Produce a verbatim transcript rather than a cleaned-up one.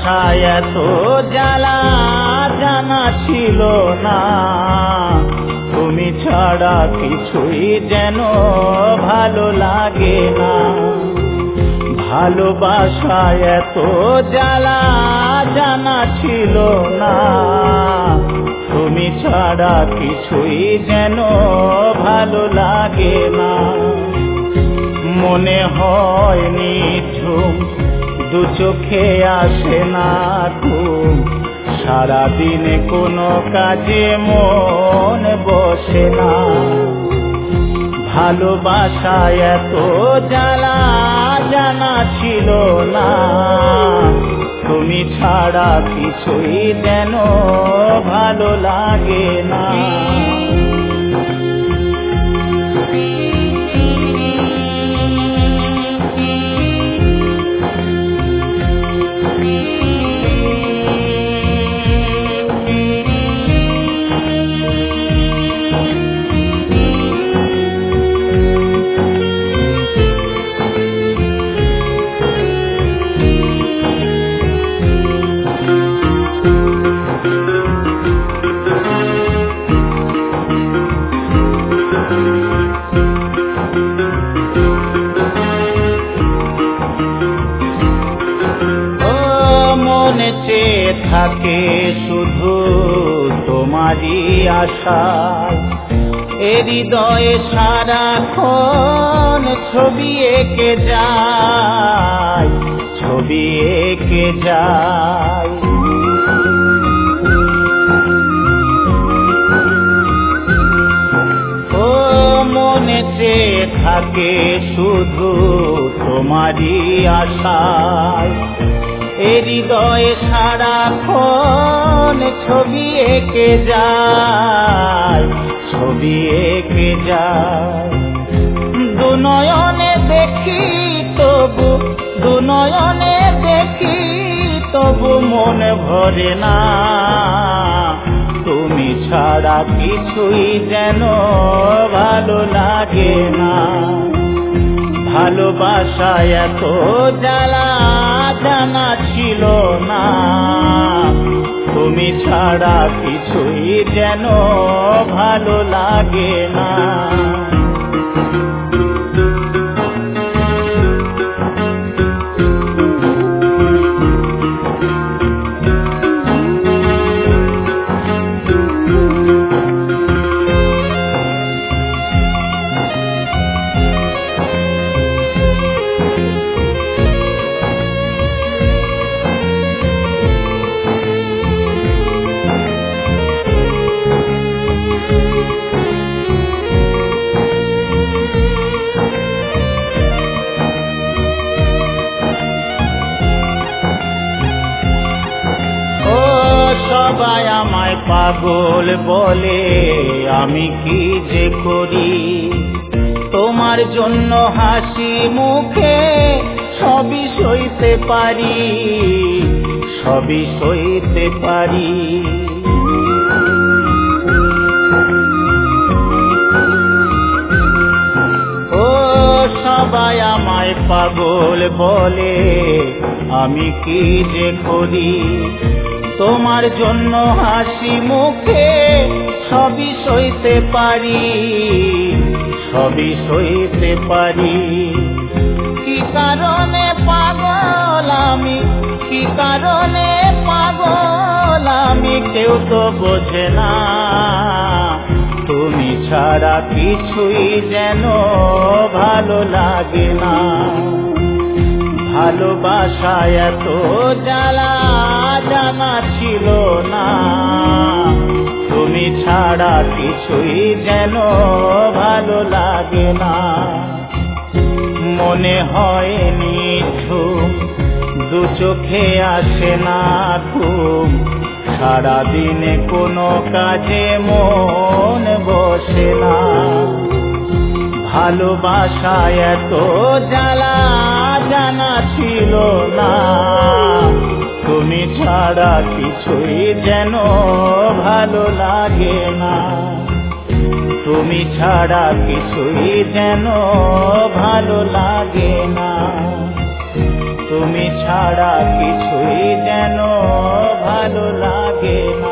ভালোবাসায় এত জ্বালা জানা ছিল না, তুমি ছাড়া কিছুই যেন ভালো লাগে না। ভালোবাসায় এত জ্বালা জানা ছিল না, তুমি ছাড়া কিছুই যেন ভালো লাগে না। মনে হয় নিঝুম দু চোখে আসে না ঘুম, সারাদিনে কোনো কাজে মন বসে না। ভালোবাসায় এত জ্বালা জানা ছিল না, তুমি ছাড়া কিছুই যেন ভালো লাগে না। থাকে শুধু তোমারই আশায়, এ হৃদয়ে সারাক্ষণ ছবি এঁকে যায়, ছবি এঁকে যায়। ও মনে চেয়ে থাকে শুধু তোমারই আশায়, এ হৃদয়ে সারাক্ষণ ছবি এঁকে যায়, ছবি এঁকে যায়। দু নয়নে দেখি তবু, দু নয়নে দেখি তবু মন ভরে না, তুমি ছাড়া কিছুই যেন ভালো লাগে না। ভালোবাসায় এত জ্বালা জানা ছিল না, তুমি ছাড়া কিছুই যেন ভালো লাগে না। সবাই আমায় পাগল বলে, আমি কি যে করি তোমার জন্য হাসি মুখে সবই সইতে পারি, সবই সইতে পারি। ও সবাই আমায় পাগল বলে, আমি কি যে করি তোমার জন্য হাসি মুখে সবই সইতে পারি, সবই সইতে পারি। কি কারণে পাগল আমি, কি কারণে পাগল আমি কেউ তো বোঝে না, তুমি ছাড়া কিছুই যেন ভালো লাগে না। ভালোবাসায় এত জ্বালা জানা ছিল না, তুমি ছাড়া কিছুই যেন ভালো লাগে না। মনে হয় নিঝুম দু চোখে আসে না ঘুম, সারাদিনে কোনো কাজে মন বসে না। ভালোবাসায় এত জ্বালা জানা ছিল না, তুমি ছাড়া কিছুই যেন ভালো লাগে না, তুমি ছাড়া কিছুই যেন ভালো লাগে না। তুমি ছাড়া কিছুই যেন ভালো লাগে না।